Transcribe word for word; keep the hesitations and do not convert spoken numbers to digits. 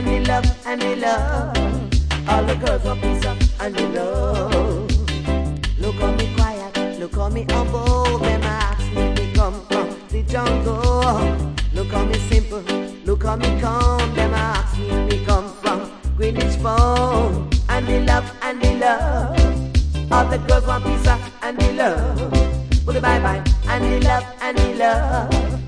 and the love and the love. All the girls want peace and the love. Look how me quiet, look how me humble. Them ask me to come from the jungle. Look how me simple, look how me calm. Them ask me to come from Greenwich phone. And the love and the love. All the girls want peace and the love. Put the bye bye and the love and the love.